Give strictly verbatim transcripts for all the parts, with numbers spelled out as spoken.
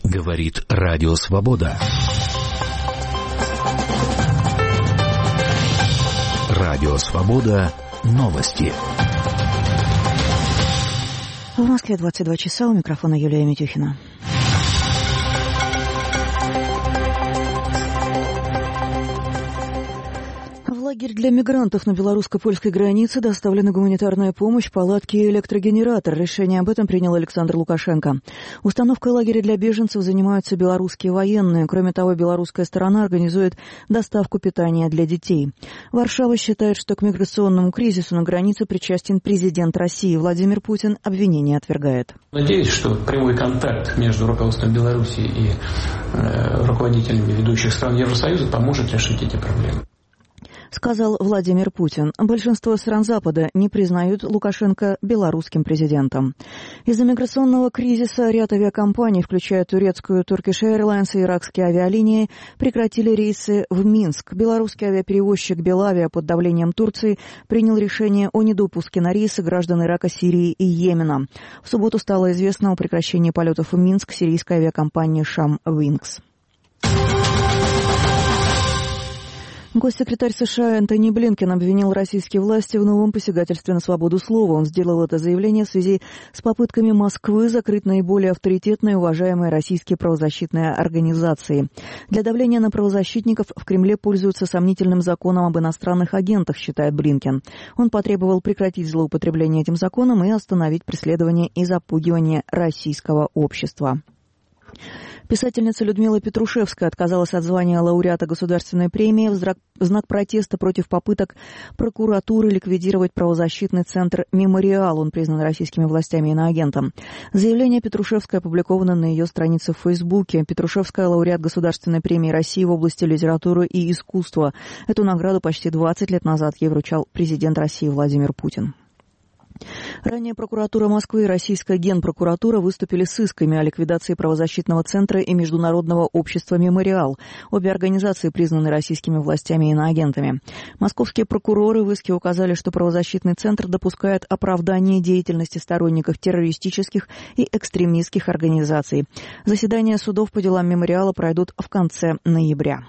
Говорит Радио Свобода. Радио Свобода. Новости. В Москве двадцать два часа. У микрофона Юлия Митюхина. В лагерь для мигрантов на белорусско-польской границе доставлена гуманитарная помощь, палатки и электрогенератор. Решение об этом принял Александр Лукашенко. Установкой лагеря для беженцев занимаются белорусские военные. Кроме того, белорусская сторона организует доставку питания для детей. Варшава считает, что к миграционному кризису на границе причастен президент России. Владимир Путин обвинение отвергает. Надеюсь, что прямой контакт между руководством Беларуси и э, руководителями ведущих стран Евросоюза поможет решить эти проблемы. Сказал Владимир Путин. Большинство стран Запада не признают Лукашенко белорусским президентом. Из-за миграционного кризиса ряд авиакомпаний, включая турецкую Turkish Airlines и иракские авиалинии, прекратили рейсы в Минск. Белорусский авиаперевозчик Белавиа под давлением Турции принял решение о недопуске на рейсы граждан Ирака, Сирии и Йемена. В субботу стало известно о прекращении полетов в Минск сирийской авиакомпании «Шам Винкс». Госсекретарь США Энтони Блинкен обвинил российские власти в новом посягательстве на свободу слова. Он сделал это заявление в связи с попытками Москвы закрыть наиболее авторитетные и уважаемые российские правозащитные организации. Для давления на правозащитников в Кремле пользуются сомнительным законом об иностранных агентах, считает Блинкен. Он потребовал прекратить злоупотребление этим законом и остановить преследование и запугивание российского общества. Писательница Людмила Петрушевская отказалась от звания лауреата государственной премии в знак протеста против попыток прокуратуры ликвидировать правозащитный центр «Мемориал». Он признан российскими властями иноагентом. Заявление Петрушевской опубликовано на ее странице в Фейсбуке. Петрушевская — лауреат Государственной премии России в области литературы и искусства. Эту награду почти двадцать лет назад ей вручал президент России Владимир Путин. Ранее прокуратура Москвы и российская генпрокуратура выступили с исками о ликвидации правозащитного центра и международного общества «Мемориал». Обе организации признаны российскими властями иноагентами. Московские прокуроры в иске указали, что правозащитный центр допускает оправдание деятельности сторонников террористических и экстремистских организаций. Заседания судов по делам «Мемориала» пройдут в конце ноября.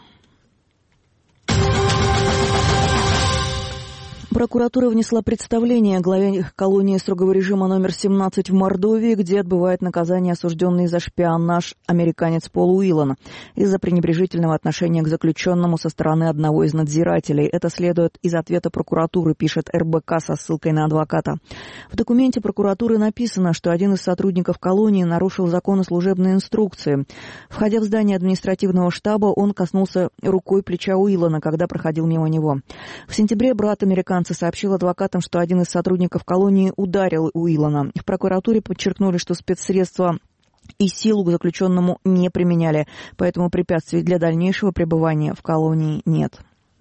Прокуратура внесла представление главе колонии строгого режима номер семнадцать в Мордовии, где отбывает наказание осужденный за шпионаж американец Пол Уиллан из-за пренебрежительного отношения к заключенному со стороны одного из надзирателей. Это следует из ответа прокуратуры, пишет эр бэ ка со ссылкой на адвоката. В документе прокуратуры написано, что один из сотрудников колонии нарушил закон и служебные инструкции. Входя в здание административного штаба, он коснулся рукой плеча Уиллана, когда проходил мимо него. В сентябре брат американца сообщил адвокатам, что один из сотрудников колонии ударил Уиллана. В прокуратуре подчеркнули, что спецсредства и силу к заключенному не применяли, поэтому препятствий для дальнейшего пребывания в колонии нет.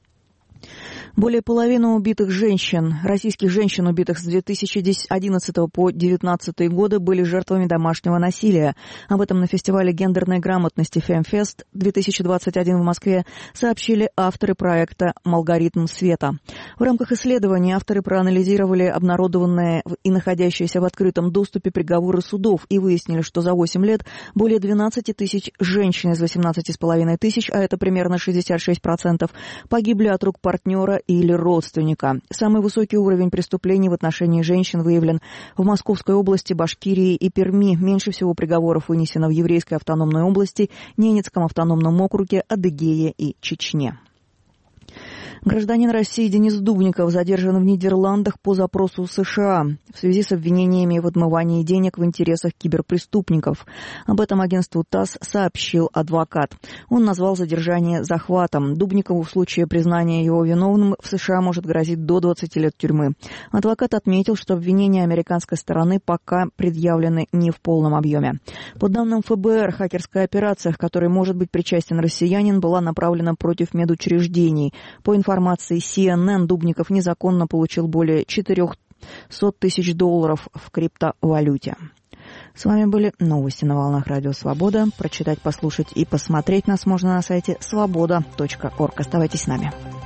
Более половины убитых женщин, российских женщин, убитых с две тысячи одиннадцатого по две тысячи девятнадцатый годы, были жертвами домашнего насилия. Об этом на фестивале гендерной грамотности «Фемфест» две тысячи двадцать один в Москве сообщили авторы проекта «Алгоритм света». В рамках исследования авторы проанализировали обнародованные и находящиеся в открытом доступе приговоры судов и выяснили, что за восемь лет более двенадцать тысяч женщин из восемнадцати с половиной тысяч, а это примерно шестьдесят шесть процентов, погибли от рук партнера или родственника. Самый высокий уровень преступлений в отношении женщин выявлен в Московской области, Башкирии и Перми. Меньше всего приговоров вынесено в Еврейской автономной области, Ненецком автономном округе, Адыгее и Чечне. Гражданин России Денис Дубников задержан в Нидерландах по запросу США в связи с обвинениями в отмывании денег в интересах киберпреступников. Об этом агентству ТАСС сообщил адвокат. Он назвал задержание захватом. Дубникову в случае признания его виновным в США может грозить до двадцати лет тюрьмы. Адвокат отметил, что обвинения американской стороны пока предъявлены не в полном объеме. По данным эф бэ эр, хакерская операция, к которой может быть причастен россиянин, была направлена против медучреждений. По информации информации си эн эн, Дубников незаконно получил более четырехсот тысяч долларов в криптовалюте. С вами были новости на волнах Радио Свобода. Прочитать, послушать и посмотреть нас можно на сайте свобода точка орг. Оставайтесь с нами.